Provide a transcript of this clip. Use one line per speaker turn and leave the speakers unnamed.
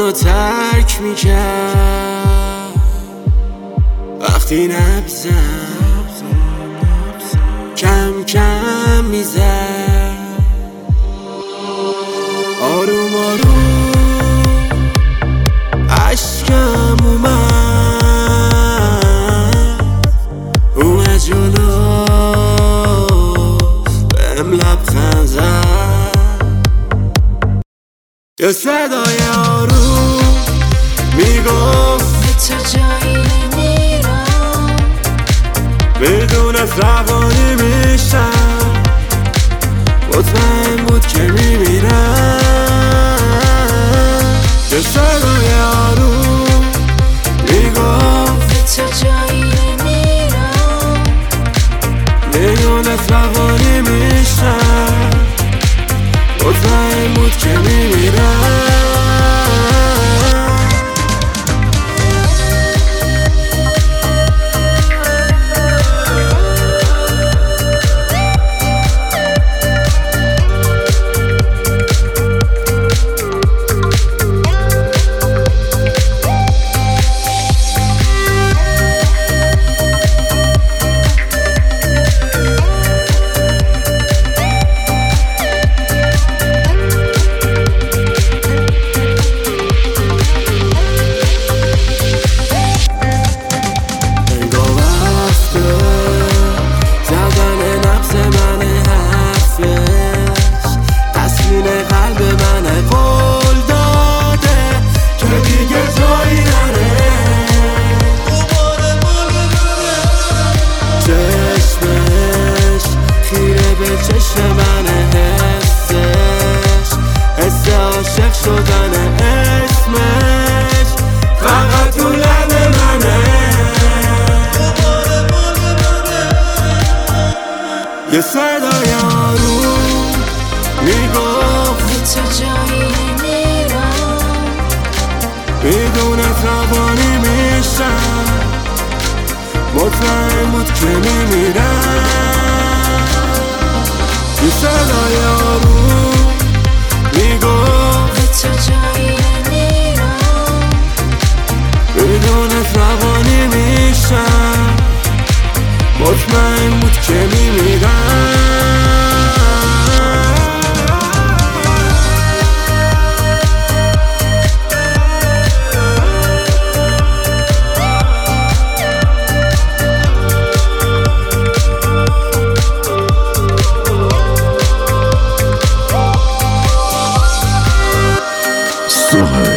منو ترک میکرد وقتی نبزم کم کم میزد آروم آروم عشقم اومد جلو بهم لبخند زد یه صدای آروم میگفت
به تو جایی نمیرم
بدون روانی میشم مطمئن بود که میمیرم یه صدای آروم میگفت
به تو جایی نمیرم
بدون روانی میشم مطمئن بود که میمیرم چشم من حس عاشق شدن اسمش فقط تو لب منه یه صدای آروم میگفت
به تو جایی نمیرم
بدون روانی میشم مطمئن بود که میمیرم یه صدای آروم میگفت
به تو جایی نمیرم
بدون روانی میشم مطمئن بود که میمیرم
Suha